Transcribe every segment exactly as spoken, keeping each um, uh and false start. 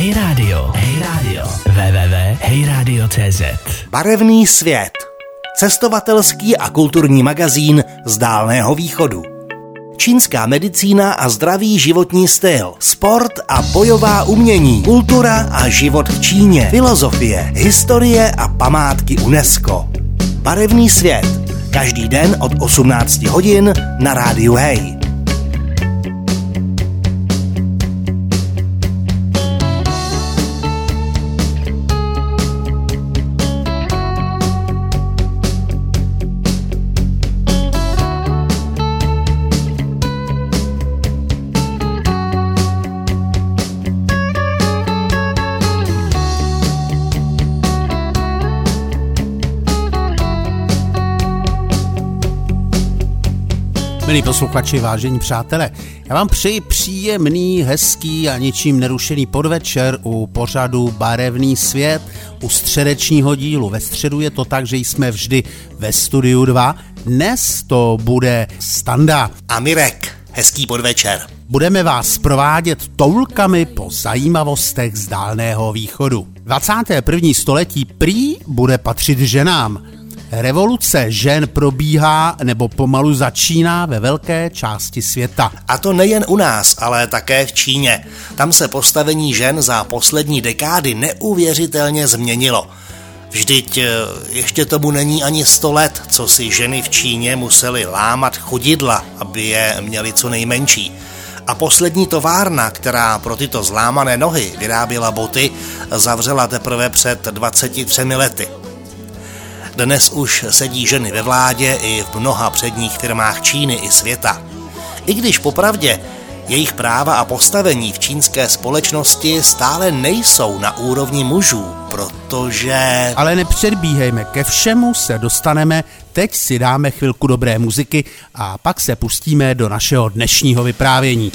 Hey Radio, Hey Radio, w w w tečka hej radio tečka cé zet. Barevný svět. Cestovatelský a kulturní magazín z Dálného východu. Čínská medicína a zdravý životní styl, sport a bojová umění, kultura a život v Číně, filozofie, historie a památky UNESCO. Barevný svět. Každý den od osmnácti hodin na rádiu Hey. Milí posluchači, vážení přátelé, já vám přeji příjemný, hezký a ničím nerušený podvečer u pořadu Barevný svět, u středečního dílu. Ve středu je to tak, že jsme vždy ve studiu dva. Dnes to bude Standa a Mirek. Hezký podvečer. Budeme vás provádět toulkami po zajímavostech z Dálného východu. dvacáté první století prý bude patřit ženám. Revoluce žen probíhá nebo pomalu začíná ve velké části světa. A to nejen u nás, ale také v Číně. Tam se postavení žen za poslední dekády neuvěřitelně změnilo. Vždyť ještě tomu není ani sto let, co si ženy v Číně musely lámat chodidla, aby je měly co nejmenší. A poslední továrna, která pro tyto zlámané nohy vyráběla boty, zavřela teprve před dvaceti třemi lety. Dnes už sedí ženy ve vládě i v mnoha předních firmách Číny i světa. I když popravdě jejich práva a postavení v čínské společnosti stále nejsou na úrovni mužů, protože... Ale nepředbíhejme, ke všemu se dostaneme, teď si dáme chvilku dobré muziky a pak se pustíme do našeho dnešního vyprávění.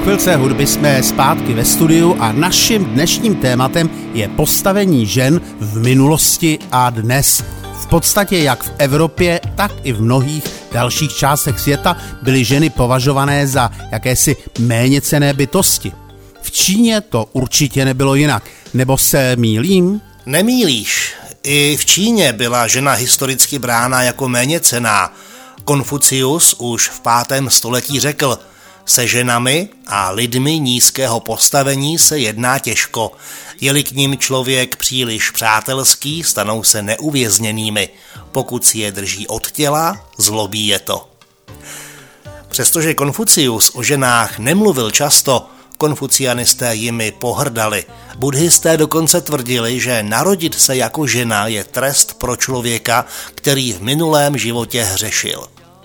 chvilce hudby jsme zpátky ve studiu a naším dnešním tématem je postavení žen v minulosti a dnes. V podstatě jak v Evropě, tak i v mnohých dalších částech světa byly ženy považované za jakési méněcenné bytosti. V Číně to určitě nebylo jinak. Nebo se mýlím? Nemýlíš. I v Číně byla žena historicky brána jako méněcenná. Konfucius už v pátém století řekl: se ženami a lidmi nízkého postavení se jedná těžko. Je-li k nim člověk příliš přátelský, stanou se neuvězněnými. Pokud si je drží od těla, zlobí je to. Přestože Konfucius o ženách nemluvil často, konfucianisté jimi pohrdali. Buddhisté dokonce tvrdili, že narodit se jako žena je trest pro člověka, který v minulém životě hřešil.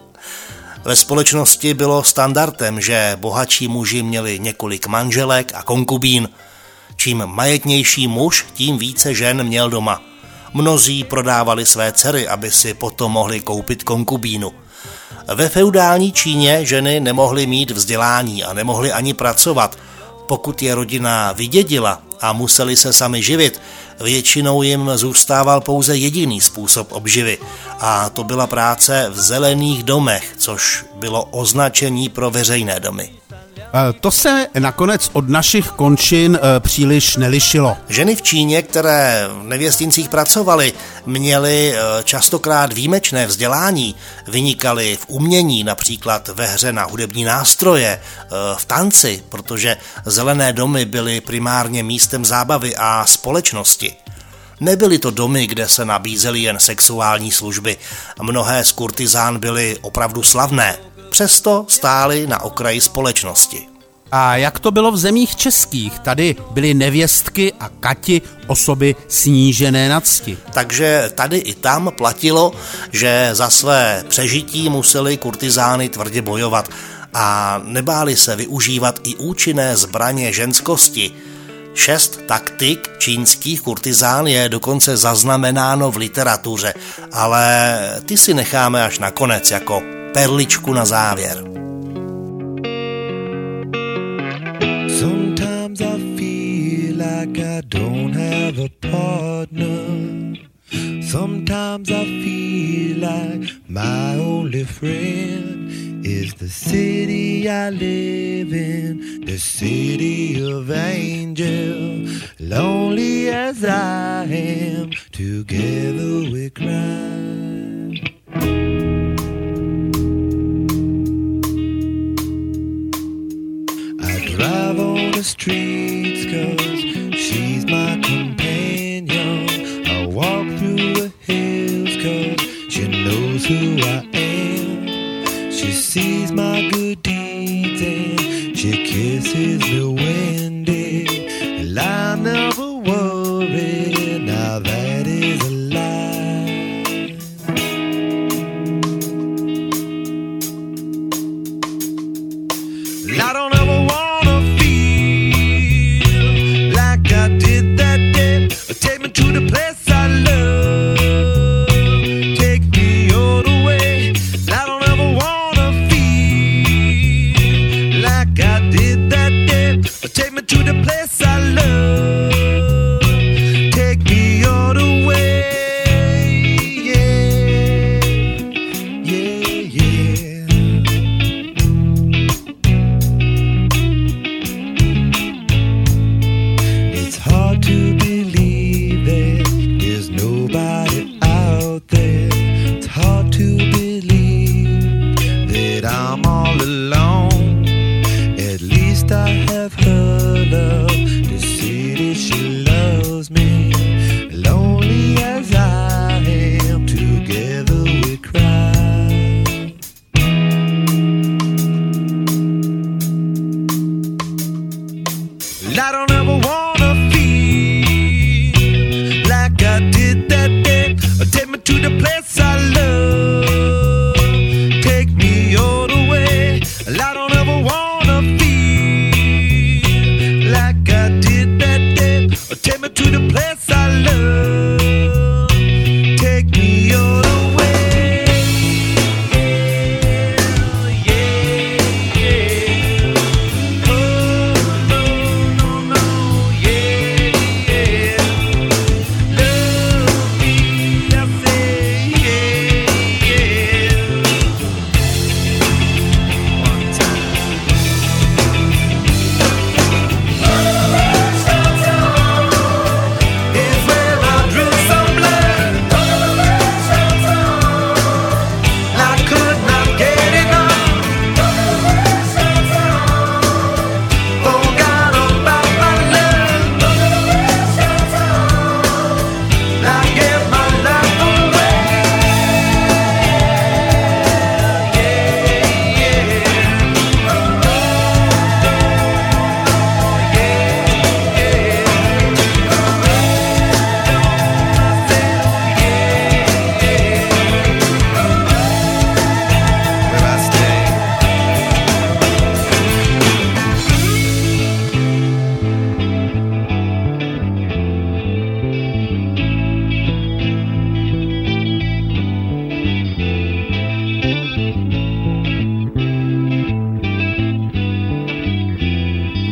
Ve společnosti bylo standardem, že bohatší muži měli několik manželek a konkubín. Čím majetnější muž, tím více žen měl doma. Mnozí prodávali své dcery, aby si potom mohli koupit konkubínu. Ve feudální Číně ženy nemohly mít vzdělání a nemohly ani pracovat. Pokud je rodina vydědila a museli se sami živit, většinou jim zůstával pouze jediný způsob obživy, a to byla práce v zelených domech, což bylo označení pro veřejné domy. To se nakonec od našich končin příliš nelišilo. Ženy v Číně, které v nevěstincích pracovaly, měly častokrát výjimečné vzdělání, vynikaly v umění, například ve hře na hudební nástroje, v tanci, protože zelené domy byly primárně místem zábavy a společnosti. Nebyly to domy, kde se nabízely jen sexuální služby. Mnohé z kurtizán byly opravdu slavné. Přesto stály na okraji společnosti. A jak to bylo v zemích českých? Tady byly nevěstky a kati osoby snížené na cti. Takže tady i tam platilo, že za své přežití museli kurtizány tvrdě bojovat a nebáli se využívat i účinné zbraně ženskosti. Šest taktik čínských kurtizán je dokonce zaznamenáno v literatuře, ale ty si necháme až na konec jako perličku na závěr. Sometimes I feel like I don't have a partner. Sometimes I feel like my only friend is the city I live in, the city of angels. Lonely as I am, together we cry. Drive on the streets cause she's my companion. I walk through the hills cause she knows who I am. She sees my good deeds and she kisses me when and I never worry, now that is a lie. I don't ever want to the place I love, take me all the way. I don't ever wanna feel like I did that day. Take me to the place I love, take me all the way. Yeah, yeah, yeah. It's hard to believe there's nobody out there. It's hard to believe that I'm all alone. At least I have her love to see that she loves me. Lonely as I am, together we cry. I don't ever wanna feel like I did that day. Take me to the place I love, take me all the way. I don't ever wanna feel like I did that day. Take me to the place I love, take me all the way. Yeah, yeah, yeah. Oh.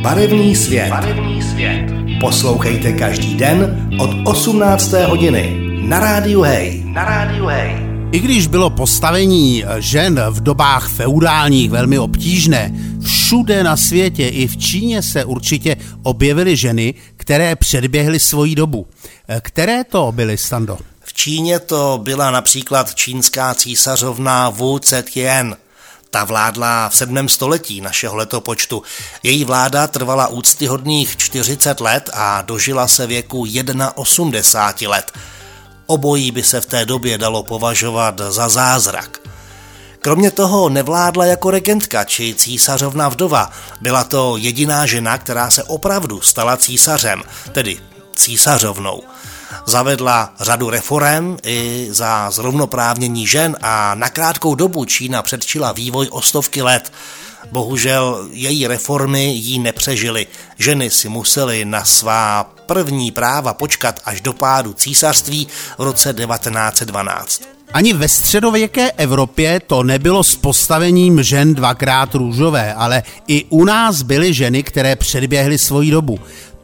Barevný svět. Barevný svět. Poslouchejte každý den od osmnácté hodiny na rádiu Hej. Na rádiu Hej. I když bylo postavení žen v dobách feudálních velmi obtížné, všude na světě i v Číně se určitě objevily ženy, které předběhly svoji dobu. Které to byly, Stando? V Číně to byla například čínská císařovna Wu Zetian. Ta vládla v sedmém století našeho letopočtu. Její vláda trvala úctyhodných čtyřicet let a dožila se věku osmdesát jedna let. Obojí by se v té době dalo považovat za zázrak. Kromě toho nevládla jako regentka či císařovna vdova. Byla to jediná žena, která se opravdu stala císařem, tedy císařovnou. Zavedla řadu reforem i za zrovnoprávnění žen a na krátkou dobu Čína předčila vývoj o stovky let. Bohužel její reformy jí nepřežily. Ženy si musely na svá první práva počkat až do pádu císařství v roce devatenáct set dvanáct. Ani ve středověké Evropě to nebylo s postavením žen dvakrát růžové, ale i u nás byly ženy, které předběhly svoji dobu.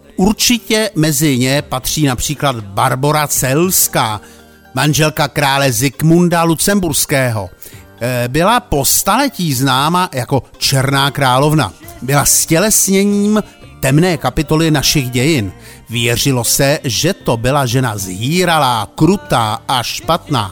Určitě mezi ně patří například Barbora Celská, manželka krále Zikmunda Lucemburského. Byla po staletí známa jako Černá královna. Byla stělesněním temné kapitoly našich dějin. Věřilo se, že to byla žena zhýralá, krutá a špatná.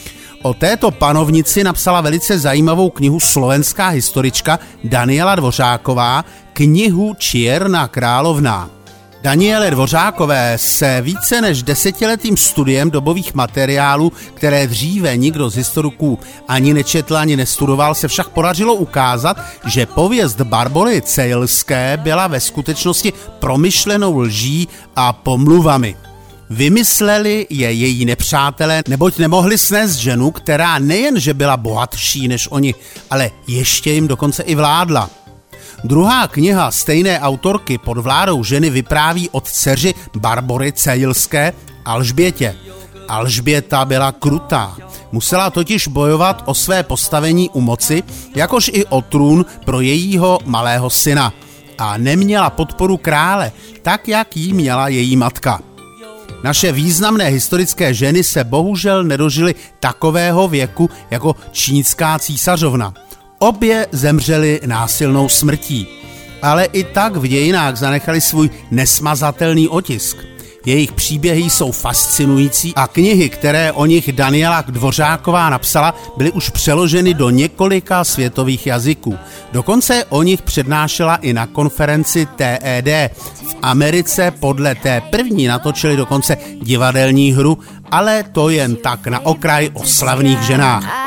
O této panovnici napsala velice zajímavou knihu slovenská historička Daniela Dvořáková, knihu Čierna královna. Daniele Dvořákové se více než desetiletým studiem dobových materiálů, které dříve nikdo z historiků ani nečetl, ani nestudoval, se však podařilo ukázat, že pověst Barbory Celské byla ve skutečnosti promyšlenou lží a pomluvami. Vymysleli je její nepřátelé, neboť nemohli snést ženu, která nejenže byla bohatší než oni, ale ještě jim dokonce i vládla. Druhá kniha stejné autorky pod vládou ženy vypráví o dceři Barbory Celské Alžbětě. Alžběta byla krutá. Musela totiž bojovat o své postavení u moci, jakož i o trůn pro jejího malého syna. A neměla podporu krále, tak jak jí měla její matka. Naše významné historické ženy se bohužel nedožily takového věku jako čínská císařovna. Obě zemřely násilnou smrtí, ale i tak v dějinách zanechali svůj nesmazatelný otisk. Jejich příběhy jsou fascinující a knihy, které o nich Daniela Dvořáková napsala, byly už přeloženy do několika světových jazyků. Dokonce o nich přednášela i na konferenci T E D. V Americe podle té první natočili dokonce divadelní hru, ale to jen tak na okraj o slavných ženách.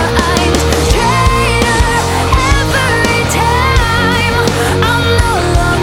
Time I'm no longer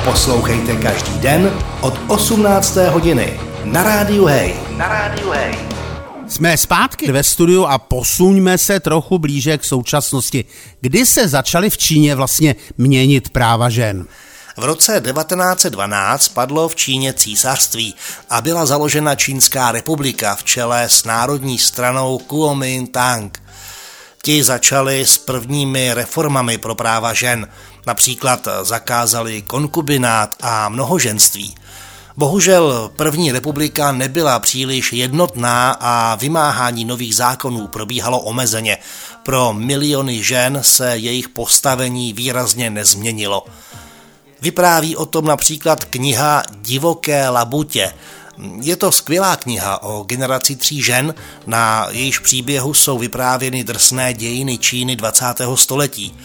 Poslouchejte každý den od osmnácté hodiny na rádiu Hej. Na rádiu Hej. Jsme zpátky ve studiu a posuňme se trochu blíže k současnosti. Kdy se začaly v Číně vlastně měnit práva žen? V roce devatenáct set dvanáct padlo v Číně císařství a byla založena Čínská republika v čele s národní stranou Kuomintang. Ti začali s prvními reformami pro práva žen, například zakázali konkubinát a mnohoženství. Bohužel první republika nebyla příliš jednotná a vymáhání nových zákonů probíhalo omezeně. Pro miliony žen se jejich postavení výrazně nezměnilo. Vypráví o tom například kniha Divoké labutě. Je to skvělá kniha o generaci tří žen, na jejíž příběhu jsou vyprávěny drsné dějiny Číny dvacátého století.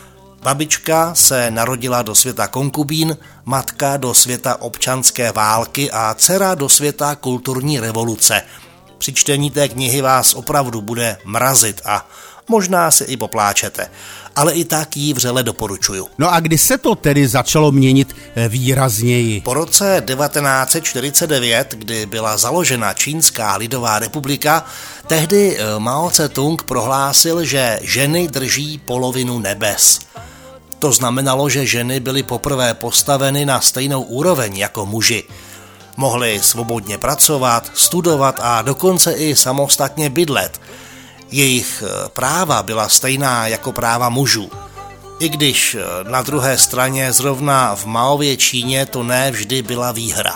Babička se narodila do světa konkubín, matka do světa občanské války a dcera do světa kulturní revoluce. Při čtení té knihy vás opravdu bude mrazit a možná se i popláčete, ale i tak ji vřele doporučuju. No a kdy se to tedy začalo měnit výrazněji? Po roce devatenáct set čtyřicet devět, kdy byla založena Čínská lidová republika, tehdy Mao Tse-tung prohlásil, že ženy drží polovinu nebes. To znamenalo, že ženy byly poprvé postaveny na stejnou úroveň jako muži. Mohly svobodně pracovat, studovat a dokonce i samostatně bydlet. Jejich práva byla stejná jako práva mužů. I když na druhé straně zrovna v Maově Číně to ne vždy byla výhra.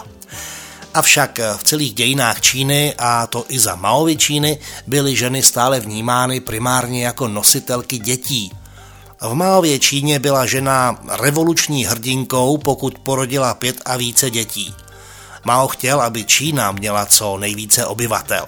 Avšak v celých dějinách Číny, a to i za Maovy Číny, byly ženy stále vnímány primárně jako nositelky dětí. V Maově Číně byla žena revoluční hrdinkou, pokud porodila pět a více dětí. Mao chtěl, aby Čína měla co nejvíce obyvatel.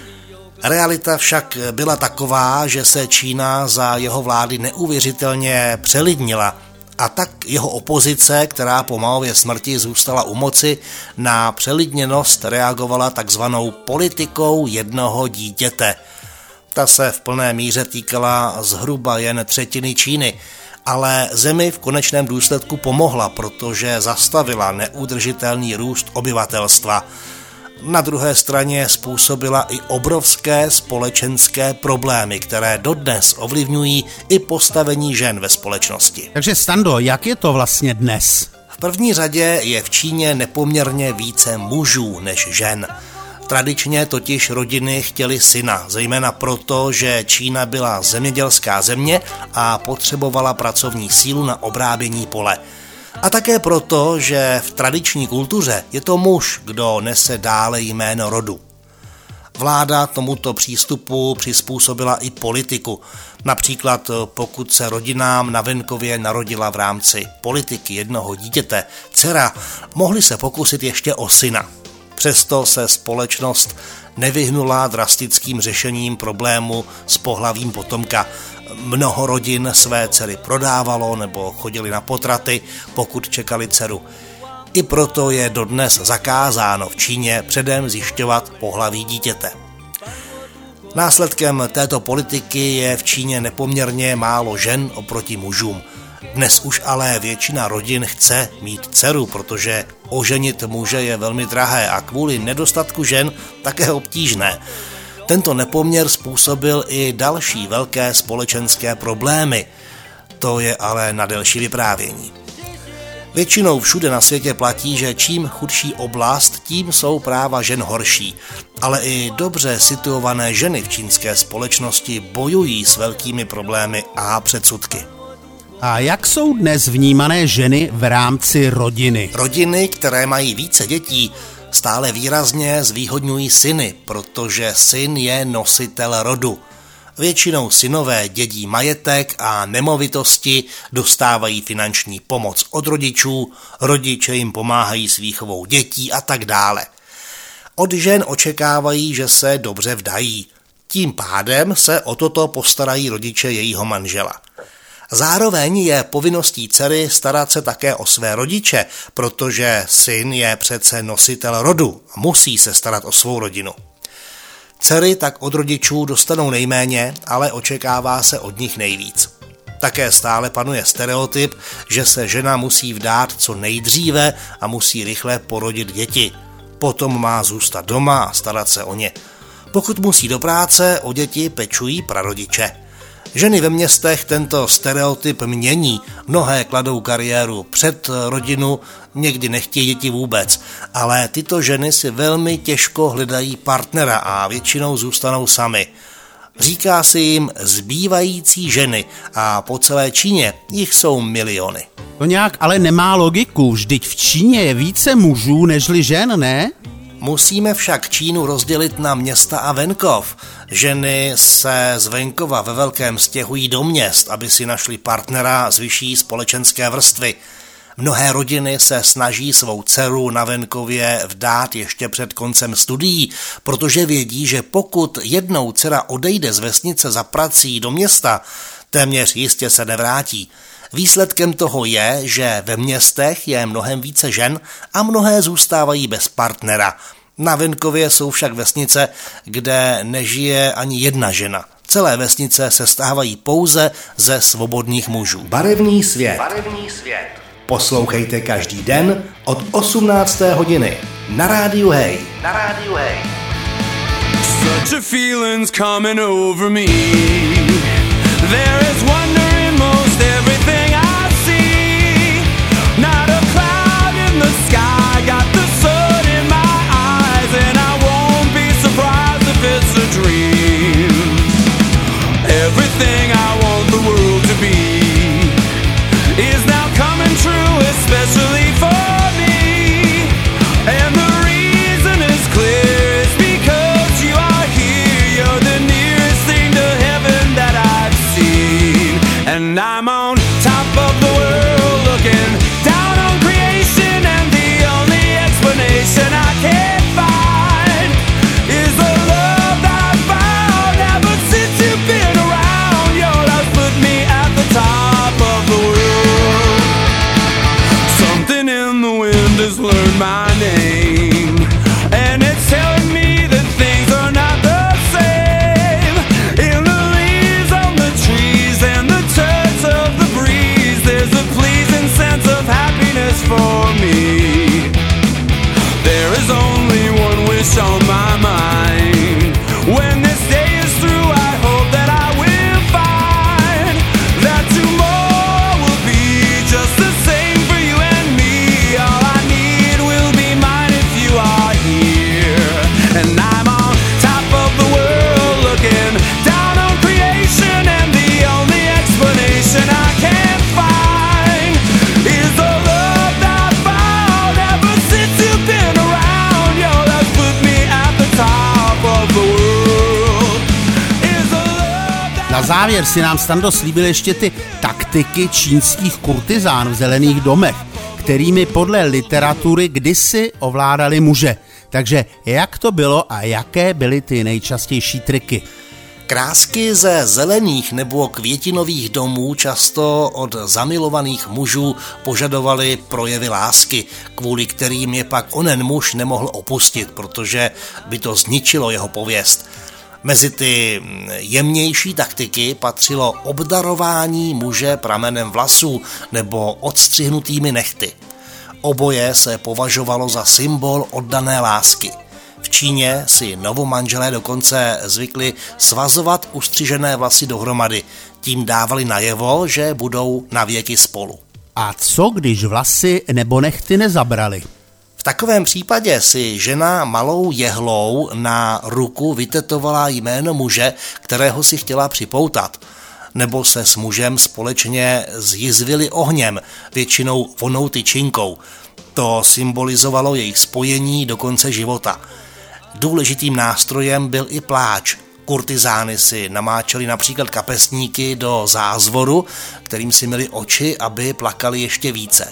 Realita však byla taková, že se Čína za jeho vlády neuvěřitelně přelidnila a tak jeho opozice, která po Maově smrti zůstala u moci, na přelidněnost reagovala takzvanou politikou jednoho dítěte. Ta se v plné míře týkala zhruba jen třetiny Číny, ale zemi v konečném důsledku pomohla, protože zastavila neudržitelný růst obyvatelstva. Na druhé straně způsobila i obrovské společenské problémy, které dodnes ovlivňují i postavení žen ve společnosti. Takže Stando, jak je to vlastně dnes? V první řadě je v Číně nepoměrně více mužů než žen. Tradičně totiž rodiny chtěly syna, zejména proto, že Čína byla zemědělská země a potřebovala pracovní sílu na obrábění pole. A také proto, že v tradiční kultuře je to muž, kdo nese dále jméno rodu. Vláda tomuto přístupu přizpůsobila i politiku. Například pokud se rodinám na venkově narodila v rámci politiky jednoho dítěte dcera, mohli se pokusit ještě o syna. Přesto se společnost nevyhnula drastickým řešením problému s pohlavím potomka. Mnoho rodin své dcery prodávalo nebo chodili na potraty, pokud čekali dceru. I proto je dodnes zakázáno v Číně předem zjišťovat pohlaví dítěte. Následkem této politiky je v Číně nepoměrně málo žen oproti mužům. Dnes už ale většina rodin chce mít dceru, protože oženit muže je velmi drahé a kvůli nedostatku žen také obtížné. Tento nepoměr způsobil i další velké společenské problémy. To je ale na delší vyprávění. Většinou všude na světě platí, že čím chudší oblast, tím jsou práva žen horší. Ale i dobře situované ženy v čínské společnosti bojují s velkými problémy a předsudky. A jak jsou dnes vnímané ženy v rámci rodiny? Rodiny, které mají více dětí, stále výrazně zvýhodňují syny, protože syn je nositel rodu. Většinou synové dědí majetek a nemovitosti, dostávají finanční pomoc od rodičů, rodiče jim pomáhají s výchovou dětí a tak dále. Od žen očekávají, že se dobře vdají. Tím pádem se o toto postarají rodiče jejího manžela. Zároveň je povinností dcery starat se také o své rodiče, protože syn je přece nositel rodu a musí se starat o svou rodinu. Dcery tak od rodičů dostanou nejméně, ale očekává se od nich nejvíc. Také stále panuje stereotyp, že se žena musí vdát co nejdříve a musí rychle porodit děti. Potom má zůstat doma a starat se o ně. Pokud musí do práce, o děti pečují prarodiče. Ženy ve městech tento stereotyp mění, mnohé kladou kariéru před rodinu, někdy nechtějí děti vůbec, ale tyto ženy si velmi těžko hledají partnera a většinou zůstanou samy. Říká si jim zbývající ženy a po celé Číně jich jsou miliony. To nějak ale nemá logiku, vždyť v Číně je více mužů nežli žen, ne? Musíme však Čínu rozdělit na města a venkov. Ženy se z venkova ve velkém stěhují do měst, aby si našli partnera z vyšší společenské vrstvy. Mnohé rodiny se snaží svou dceru na venkově vdát ještě před koncem studií, protože vědí, že pokud jednou dcera odejde z vesnice za prací do města, téměř jistě se nevrátí. Výsledkem toho je, že ve městech je mnohem více žen a mnohé zůstávají bez partnera. Na venkově jsou však vesnice, kde nežije ani jedna žena. Celé vesnice se stávají pouze ze svobodných mužů. Barevný svět. Barevný svět. Poslouchejte každý den od osmnácté hodiny na rádiu Hey. Na rádiu Hey. Such a feeling's coming over me. There is wonder in most everything I see. Not a cloud in the sky, got the sun in my eyes, and I won't be surprised if it's a dream. Everything I want the world to be is now coming true, especially for me. And the reason is clear, it's because you are here. You're the nearest thing to heaven that I've seen. And I'm on top of the world, looking down on creation, and the only explanation I can find is the love that I found ever since you've been around. Your love put me at the top of the world. Something in the wind has learned my name, and it's telling me that things are not the same. In the leaves on the trees and the touch of the breeze, there's a pleasing sense of happiness for me. There is only one wish on my mind. When this day is through, I hope that I will find that tomorrow will be just the same for you and me. All I need will be mine if you are here. And I'm on top of the world, looking down on creation, and the only explanation I can find is the love that I found ever since you've been around. Your love put me at the top of the world. Is the love that Na závěr si nám, Stando, slíbil ještě ty taktiky čínských kurtizán v zelených domech, kterými podle literatury kdysi ovládali muže. Takže jak to bylo a jaké byly ty nejčastější triky? Krásky ze zelených nebo květinových domů často od zamilovaných mužů požadovali projevy lásky, kvůli kterým je pak onen muž nemohl opustit, protože by to zničilo jeho pověst. Mezi ty jemnější taktiky patřilo obdarování muže pramenem vlasů nebo odstřihnutými nehty. Oboje se považovalo za symbol oddané lásky. V Číně si novomanželé dokonce zvykli svazovat ustřižené vlasy dohromady. Tím dávali najevo, že budou navěky spolu. A co, když vlasy nebo nehty nezabrali? V takovém případě si žena malou jehlou na ruku vytetovala jméno muže, kterého si chtěla připoutat. Nebo se s mužem společně zjizvili ohněm, většinou vonou tyčinkou. To symbolizovalo jejich spojení do konce života. Důležitým nástrojem byl i pláč. Kurtizány si namáčely například kapesníky do zázvoru, kterým si myli oči, aby plakali ještě více.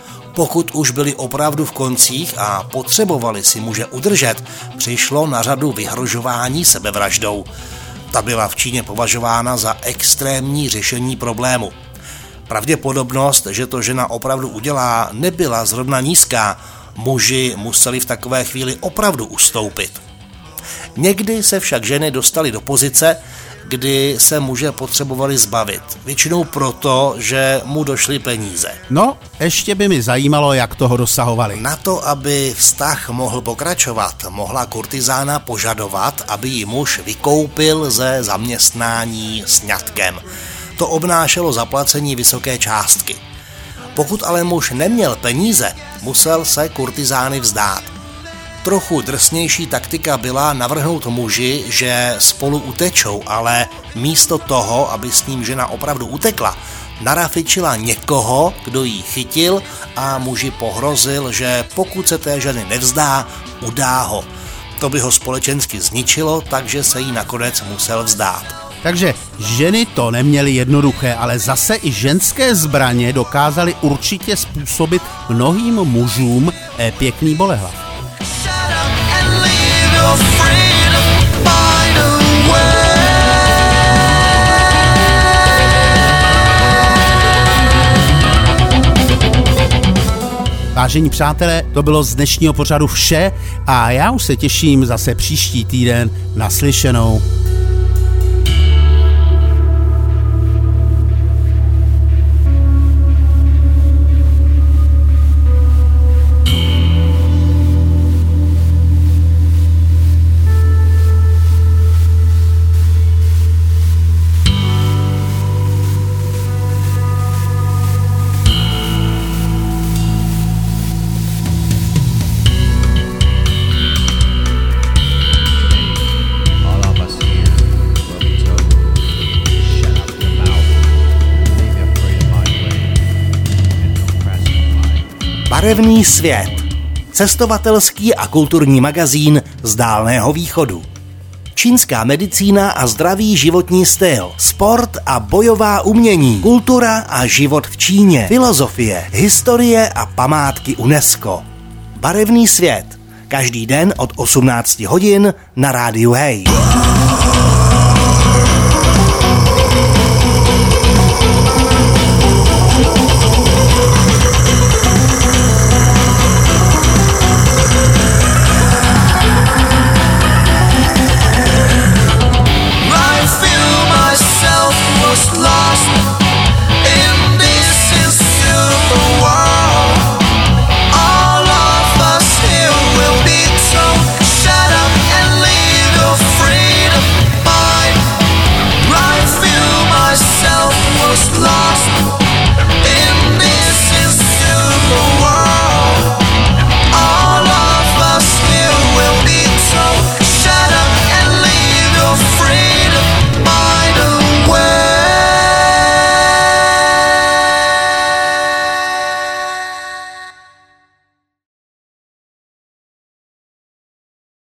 Pokud už byli opravdu v koncích a potřebovali si muže udržet, přišlo na řadu vyhrožování sebevraždou. Ta byla v Číně považována za extrémní řešení problému. Pravděpodobnost, že to žena opravdu udělá, nebyla zrovna nízká. Muži museli v takové chvíli opravdu ustoupit. Někdy se však ženy dostaly do pozice, kdy se muže potřebovali zbavit. Většinou proto, že mu došly peníze. No, ještě by mi zajímalo, jak toho dosahovali. Na to, aby vztah mohl pokračovat, mohla kurtizána požadovat, aby ji muž vykoupil ze zaměstnání sňatkem. To obnášelo zaplacení vysoké částky. Pokud ale muž neměl peníze, musel se kurtizány vzdát. Trochu drsnější taktika byla navrhnout muži, že spolu utečou, ale místo toho, aby s ním žena opravdu utekla, narafičila někoho, kdo ji chytil a muži pohrozil, že pokud se té ženy nevzdá, udá ho. To by ho společensky zničilo, takže se jí nakonec musel vzdát. Takže ženy to neměly jednoduché, ale zase i ženské zbraně dokázaly určitě způsobit mnohým mužům eh, pěkný bolehlav. Vážení přátelé, to bylo z dnešního pořadu vše a já už se těším zase příští týden naslyšenou. Barevný svět. Cestovatelský a kulturní magazín z Dálného východu. Čínská medicína a zdravý životní styl, sport a bojová umění, kultura a život v Číně, filozofie, historie a památky UNESCO. Barevný svět. Každý den od osmnácti hodin na rádiu Hej.